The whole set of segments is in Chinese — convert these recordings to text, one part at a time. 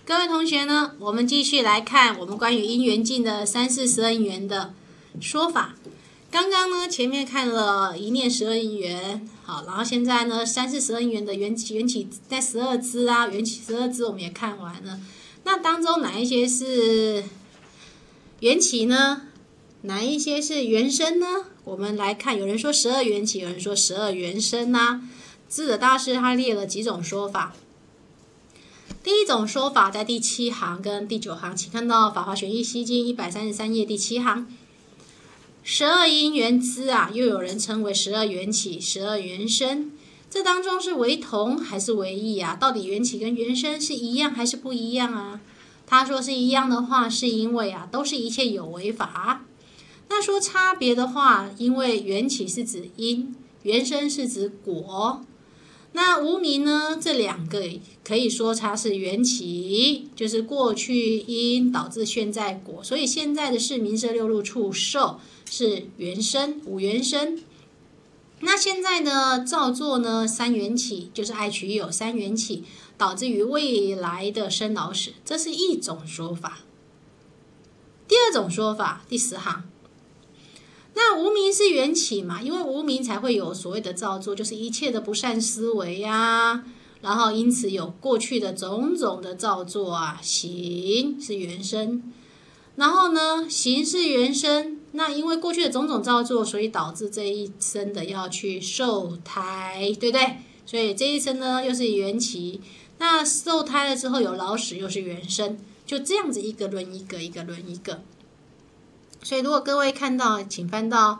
各位同学呢，我们继续来看我们关于因缘境的三世十二因缘的说法。刚刚呢，前面看了一念十二因缘，好，然后现在呢，三世十二因缘的缘起在12支啊，缘起12支我们也看完了。那当中哪一些是缘起呢？哪一些是缘生呢？我们来看，有人说12缘起，有人说12缘生啊。智者大师他列了几种说法。第一种说法在第7行跟第9行，请看到《法华玄义西经》133页第7行。12因缘支啊，又有人称为12缘起、12缘生。这当中是为同还是为异啊？到底缘起跟缘生是一样还是不一样啊？他说是一样的话，是因为啊，都是一切有为法。那说差别的话，因为缘起是指因，缘生是指果。那无明呢？这两个可以说它是缘起，就是过去因导致现在果，所以现在的是名色六入触受是缘生，五缘生。那现在呢，造作呢三缘起，就是爱取有三缘起，导致于未来的生老死，这是一种说法。第二种说法，第10行。那无明是缘起嘛，因为无明才会有所谓的造作，就是一切的不善思维啊，然后因此有过去的种种的造作啊，行是缘生，然后呢，行是缘生，那因为过去的种种造作，所以导致这一生的要去受胎，对不对？所以这一生呢又是缘起，那受胎了之后有老死又是缘生，就这样子一个轮一个，一个轮一个。所以如果各位看到，请翻到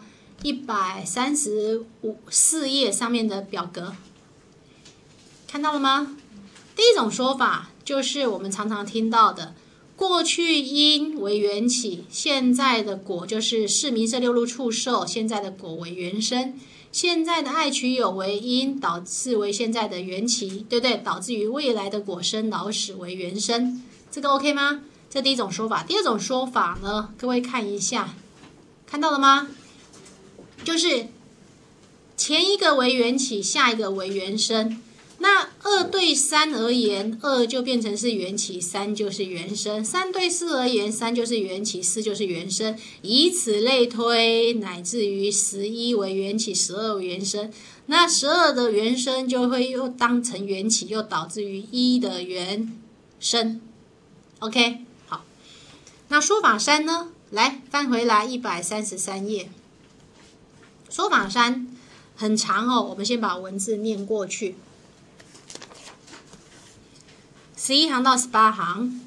134页上面的表格，看到了吗？第一种说法就是我们常常听到的，过去因为缘起，现在的果就是是名色六入触受，现在的果为缘生，现在的爱取有为因，导致为现在的缘起，对不对？导致于未来的果生老死为缘生，这个 OK 吗？这第一种说法。第二种说法呢，各位看一下，看到了吗？就是前一个为缘起，下一个为缘生。那2对3而言，2就变成是缘起，3就是缘生；3对4而言，3就是缘起，4就是缘生。以此类推，乃至于11为缘起，12为缘生。那12的缘生就会又当成缘起，又导致于1的缘生。OK。那说法3呢？来翻回来133页。说法3很长哦，我们先把文字念过去。11行到18行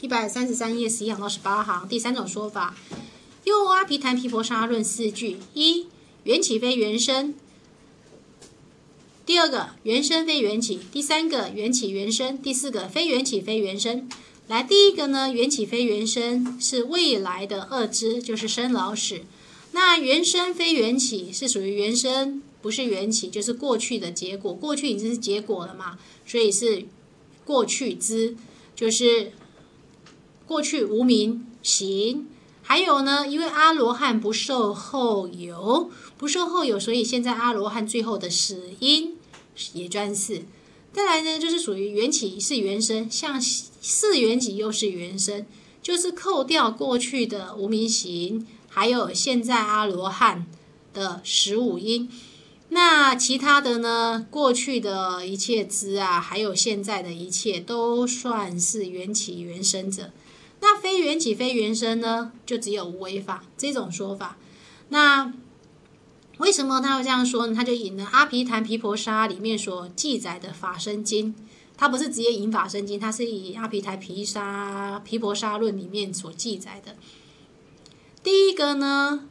，133页11行到18行，第3种说法。又阿毗昙毗婆沙论4句：一、缘起非缘生；第二个，缘生非缘起；第三个，缘起缘生；第四个，非缘起非缘生。来，第一个呢，缘起非缘生是未来的2支，就是生老死。那缘生非缘起是属于缘生，不是缘起，就是过去的结果。过去已经是结果了嘛，所以是过去支，就是过去无明行。还有呢，因为阿罗汉不受后有，不受后有，所以现在阿罗汉最后的死因也专是。再来呢，就是属于缘起是缘生，像4缘起又是缘生，就是扣掉过去的无明行，还有现在阿罗汉的15因。那其他的呢，过去的一切支啊，还有现在的一切，都算是缘起缘生者。那非缘起非缘生呢，就只有无为法这种说法。那为什么他会这样说呢？他就引了阿毗昙毗婆沙里面所记载的法身经，他不是直接引法身经，他是以阿毗昙毗婆沙论里面所记载的。第一个呢，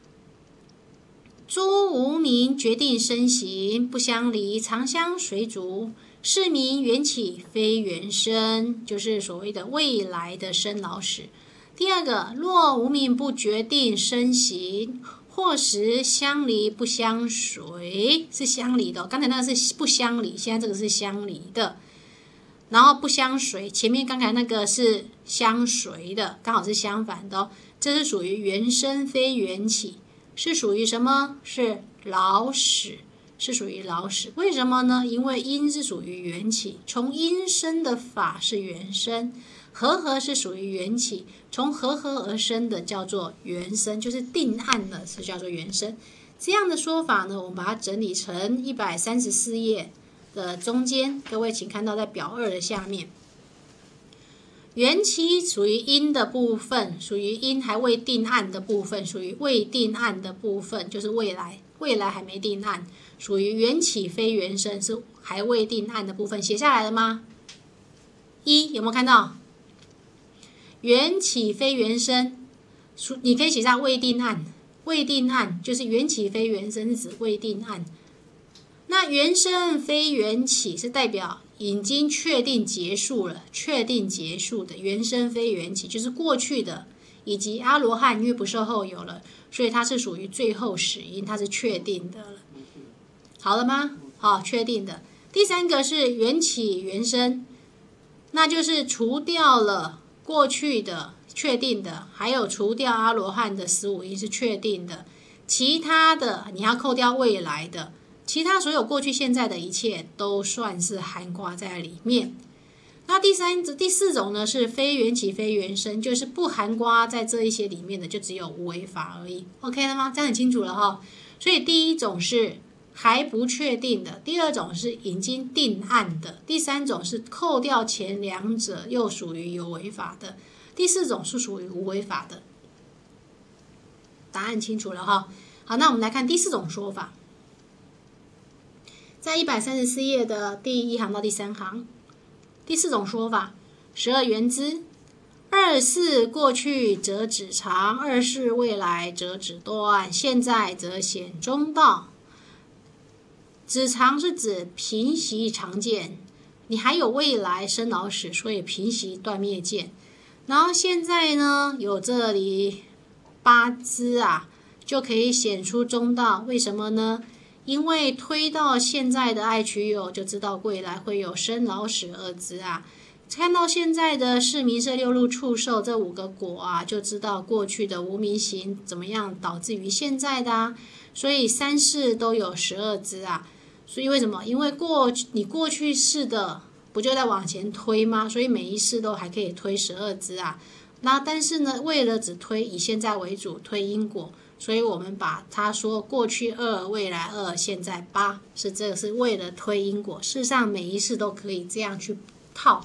诸无明决定身形，不相离，常相随逐，是名缘起非缘生，就是所谓的未来的生老死。第二个，若无明不决定身形，或时相离不相随，是相离的，刚才那个是不相离，现在这个是相离的。然后不相随，前面刚才那个是相随的，刚好是相反的哦。这是属于缘生非缘起，是属于什么？是老死， 是属于老始。为什么呢？因为阴是属于元起，从阴生的法是元生，和是属于元起，从和而生的叫做元生，就是定案的是叫做元生。这样的说法呢，我们把它整理成134页的中间，各位请看到在表2的下面。元起属于阴的部分，属于阴还未定案的部分，属于未定案的部分，就是未来还没定案，属于元起非元生，是还未定案的部分。写下来了吗？有没有看到？元起非元生，你可以写下未定案。未定案就是元起非元生，是指未定案。那元生非元起是代表已经确定结束了，确定结束的元生非元起就是过去的，以及阿罗汉因为不受后有了，所以它是属于最后始因，它是确定的了。好了吗？好，确定的。第三个是元起元生，那就是除掉了过去的确定的，还有除掉阿罗汉的15因是确定的，其他的你要扣掉未来的，其他所有过去现在的一切都算是含括在里面。那第四种呢是非元起非元生，就是不含括在这一些里面的，就只有无为法而已。 OK 了吗？这样很清楚了哈。所以第一种是还不确定的，第二种是已经定案的，第三种是扣掉前两者又属于有为法的，第四种是属于无为法的。答案清楚了哈。好，那我们来看第四种说法，在134页的第1行到第3行。第四种说法，12缘支，24过去则指长，24未来则指断，现在则显中道。指长是指平息常见，你还有未来生老死，所以平息断灭见。然后现在呢，有这里8支就可以显出中道。为什么呢？因为推到现在的爱取有，就知道未来会有生老死2支看到现在的是名色六入触受这5个果就知道过去的无明行怎么样导致于现在的所以3世都有12支所以为什么？因为你过去世的不就在往前推吗？所以每一世都还可以推12支那但是呢，为了只推以现在为主，推因果，所以我们把它说过去2，未来2，现在8，这个是为了推因果。事实上每一世都可以这样去套。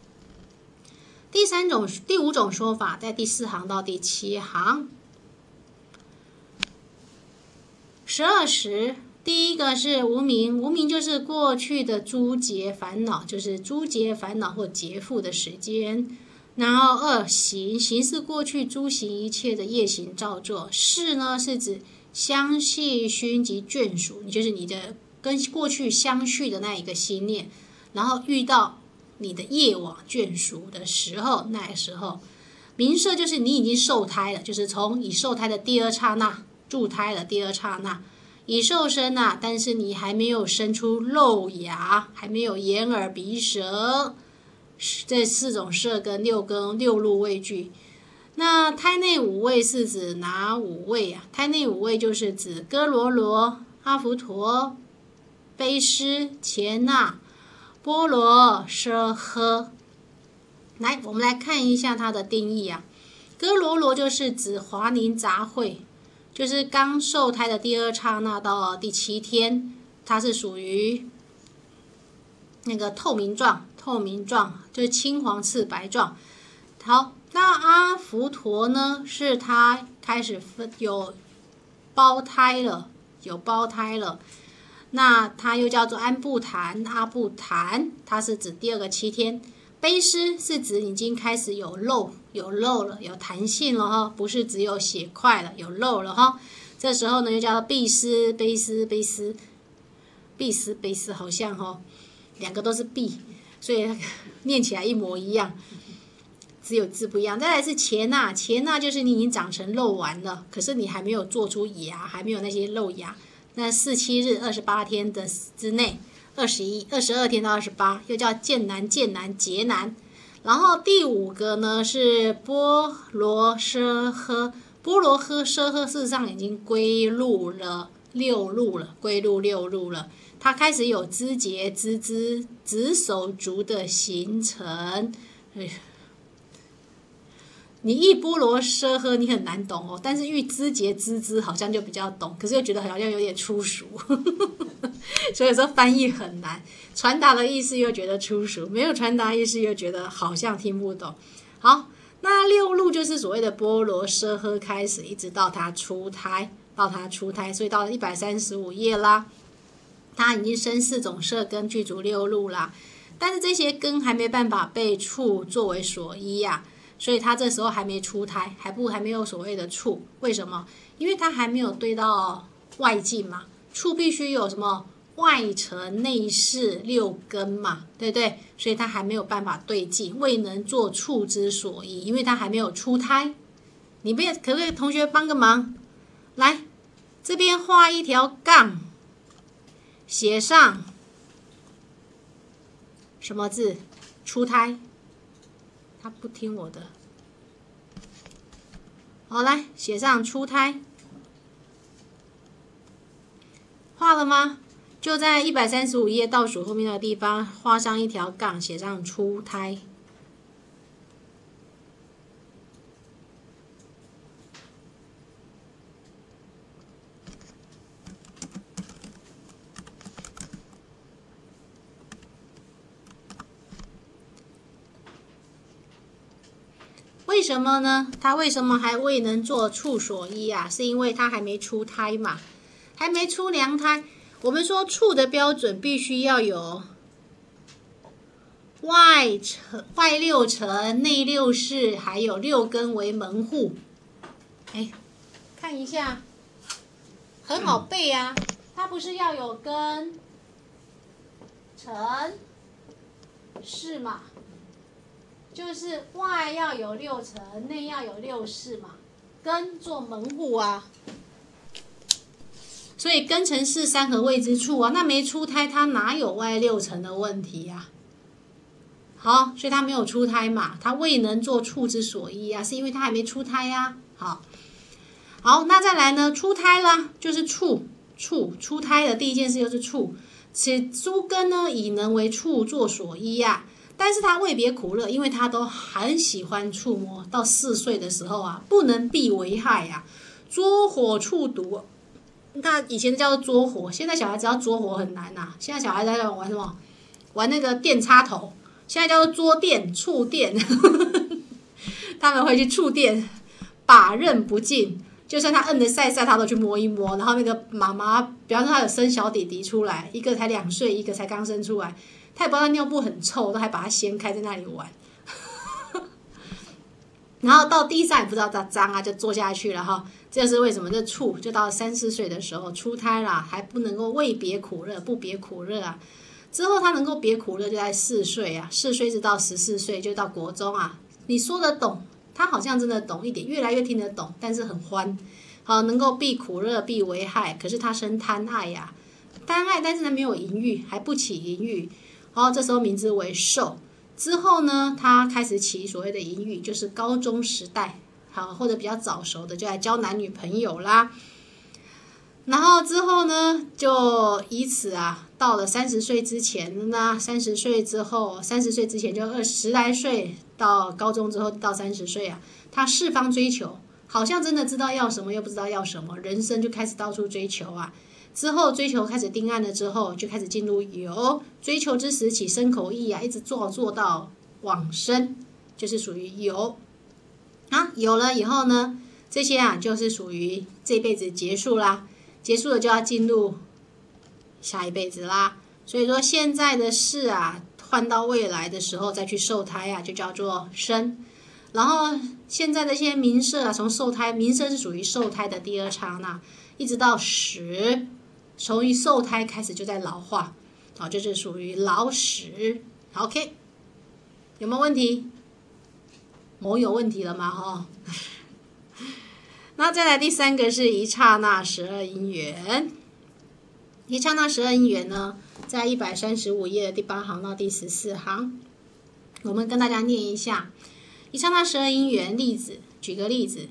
第五种说法，在第4行到第7行。12时，第一个是无明，无明就是过去的诸劫烦恼，就是诸劫烦恼或劫富的时间。然后2行，行是过去诸行一切的业行造作。事呢是指相续熏及眷属，就是你的跟过去相续的那一个心念，然后遇到你的业网眷属的时候，那个时候明色就是你已经受胎了，就是从已受胎的第2刹那入胎了，第2刹那已受生但是你还没有生出肉芽，还没有眼耳鼻舌这4种色根6入味具。那胎内5味是指哪5味胎内5味就是指哥罗罗、阿浮陀、卑湿、伽那、波罗奢诃。来，我们来看一下它的定义哥罗罗就是指华宁杂烩，就是刚受胎的第2刹那到第7天，它是属于那个透明状，就是青黄赤白状。好，那阿浮陀呢，是它开始有胞胎了，那它又叫做安布檀、阿布檀，它是指第2个7天。卑湿是指已经开始有肉了，有弹性了不是只有血块了，有肉了这时候呢，就叫做闭湿、卑湿、卑湿，好像两个都是闭，所以念起来一模一样，只有字不一样。再来是伽那，伽那就是你已经长成肉丸了，可是你还没有做出芽，还没有那些肉芽。那47日28天的之内，22天到28，又叫见难、劫难。然后第5个呢是波罗奢诃，波罗奢诃事实上已经归入了六路了，归入六路了。它开始有枝节、枝枝、子手足的形成。你一波罗奢诃你很难懂哦，但是遇枝节枝枝好像就比较懂，可是又觉得好像有点粗俗，所以说翻译很难，传达的意思又觉得粗俗，没有传达意思又觉得好像听不懂。好，那六路就是所谓的波罗奢诃开始，一直到他出胎，所以到了135页啦，他已经生4种色根具足六路啦，但是这些根还没办法被处作为所依呀。所以他这时候还没出胎，还没有所谓的处，为什么？因为他还没有对到外境嘛，处必须有什么外承内侍6根嘛，对不对？所以他还没有办法对境，未能做处之所依，因为他还没有出胎。你可不可以同学帮个忙？来，这边画一条杠，写上什么字？出胎。他不听我的，好，来写上出胎，画了吗？就在135页倒数后面的地方画上一条杠，写上出胎。为什么呢？他为什么还未能做处所依啊？是因为他还没出胎嘛，还没出娘胎。我们说处的标准必须要有外6承、内6侍，还有6根为门户。哎，看一下，很好背啊。它不是要有根、承、侍嘛？就是外要有6承，内要有6侍嘛，根做门户啊，所以根承侍三合位之处啊，那没出胎，他哪有外6承的问题啊？好，所以他没有出胎嘛，他未能做处之所依啊，是因为他还没出胎啊。好，那再来呢？出胎了就是处出胎的第一件事就是处，此诸根呢以能为处作所依啊。但是他未别苦乐，因为他都很喜欢触摸，到4岁的时候啊，不能避为害啊，捉火触毒。那以前叫做捉火，现在小孩子要捉火很难呐。现在小孩子在玩什么？玩那个电插头，现在叫做捉电、触电，他们会去触电，把刃不进。就算他摁的晒，他都去摸一摸。然后那个妈妈，比方说他有生小弟弟出来，一个才2岁，一个才刚生出来。他也不知道他尿布很臭，都还把它掀开在那里玩。然后到地上也不知道它脏啊，就坐下去了哈。这是为什么？这处就到3、4岁的时候出胎啦，还不能够未别苦乐，不别苦乐啊。之后他能够别苦乐就在4岁啊，4岁直到14岁就到国中啊。你说得懂，他好像真的懂一点，越来越听得懂，但是很欢。好，能够避苦乐，避为害，可是他生贪爱呀，贪爱，但是他没有淫欲，还不起淫欲。好，这时候名字为受。之后呢，他开始起所谓的淫欲，就是高中时代，好，或者比较早熟的就来交男女朋友啦。然后之后呢，就以此啊，到了30岁之前呢，30岁之后，30岁之前就10来岁，到高中之后到30岁啊，他四方追求，好像真的知道要什么，又不知道要什么，人生就开始到处追求啊。之后追求开始定案了之后，就开始进入有追求之时起身口意啊，一直做到往生，就是属于有啊。有了以后呢，这些啊就是属于这辈子结束啦，结束了就要进入下一辈子啦。所以说现在的事啊，换到未来的时候再去受胎啊，就叫做生。然后现在的一些名色啊，从受胎，名色是属于受胎的第2刹那，一直到死。从一受胎开始就在老化，好，就是属于老死。OK， 有没有问题？我有问题了吗？哈，那再来第3个是一刹那12因缘。一刹那12因缘呢，在135页的第8行到第14行，我们跟大家念一下。一刹那12因缘例子，举个例子，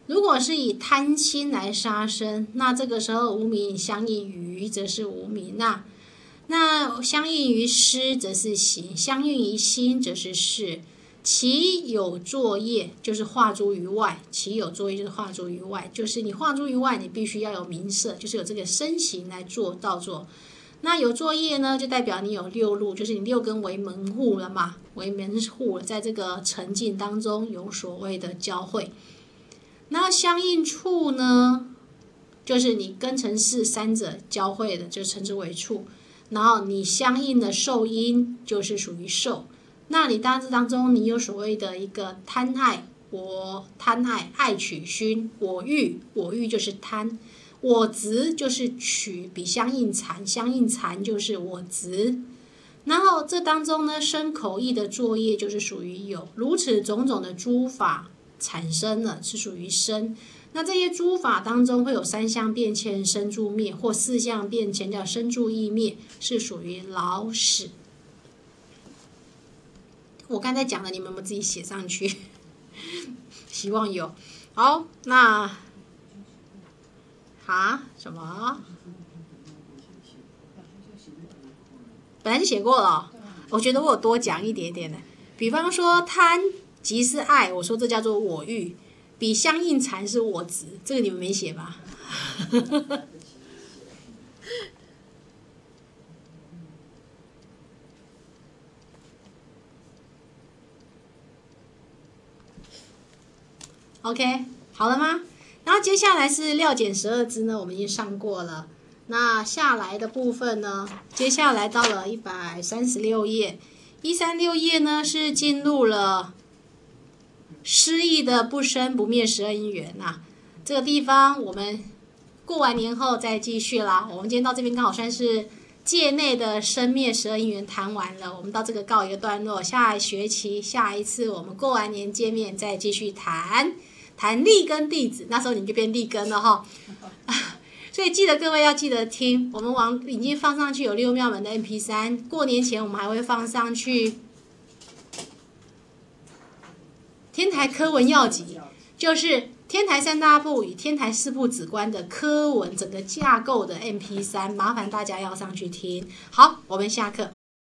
如果是以贪心来杀生，那这个时候无名相应于则是无名那相应于失则是行，相应于心则是事。其有作业就是化诸于外，其有作业就是化诸于外，就是你化诸于外，你必须要有名色，就是有这个身形来做道作。那有作业呢，就代表你有六路，就是你六根为门户了嘛，为门户了，在这个沉浸当中有所谓的交汇。那相应处呢，就是你根尘世三者交汇的，就称之为处。然后你相应的受因，就是属于受。那你当中你有所谓的一个贪爱，我贪爱爱取熏，我欲就是贪，我执就是取，比相应残，相应残就是我执。然后这当中呢，身口意的作业就是属于有，如此种种的诸法产生了，是属于身。那这些诸法当中会有三相变迁生住灭，或四相变迁叫生住意灭，是属于老死。我刚才讲的，你们有没有自己写上去？希望有。好，那什么？本来就写过了，我觉得我有多讲一点点的。比方说贪即是爱，我说这叫做我欲，比相应残是我执，这个你们没写吧？OK， 好了吗？然后接下来是料简12支呢，我们已经上过了。那下来的部分呢，接下来到了136页，136页呢是进入了失意的不生不灭12因缘呐。这个地方我们过完年后再继续啦。我们今天到这边刚好算是界内的生灭12因缘谈完了，我们到这个告一个段落。下学期下一次我们过完年见面再继续谈立根弟子，那时候你就变立根了哈。所以记得各位要记得听，我们已经放上去有6妙门的 MP3， 过年前我们还会放上去天台科文要集，就是天台三大部与天台四部止观的科文整个架构的 MP3， 麻烦大家要上去听。好，我们下课。